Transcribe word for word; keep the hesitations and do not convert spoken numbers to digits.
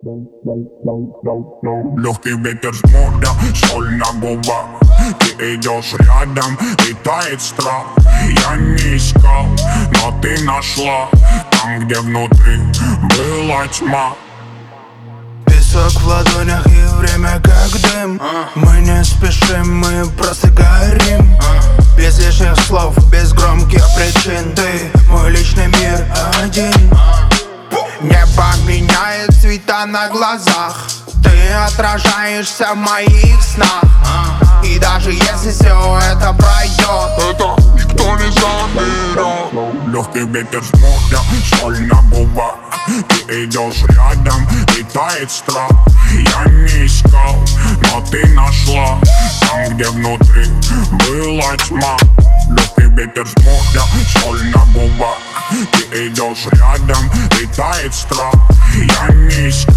Легкий ветер с моря, соль на губах. Ты идешь рядом, и тает страх. Я не искал, но ты нашла там, где внутри была тьма. Песок в ладонях и время как дым. Мы не спешим, мы просто горим. Без лишних слов, без громких причин. Ты мой личный мир один. Небо меняет цвета на глазах. Ты отражаешься в моих снах. И даже если все это пройдет, это никто не заберет. Легкий ветер с моря, соль на губах. Ты идешь рядом, и тает страх. Я не искал, но ты нашла там, где внутри была тьма. Легкий ветер с моря, соль на губах. Ты идешь рядом, и тает страх. Я не искал.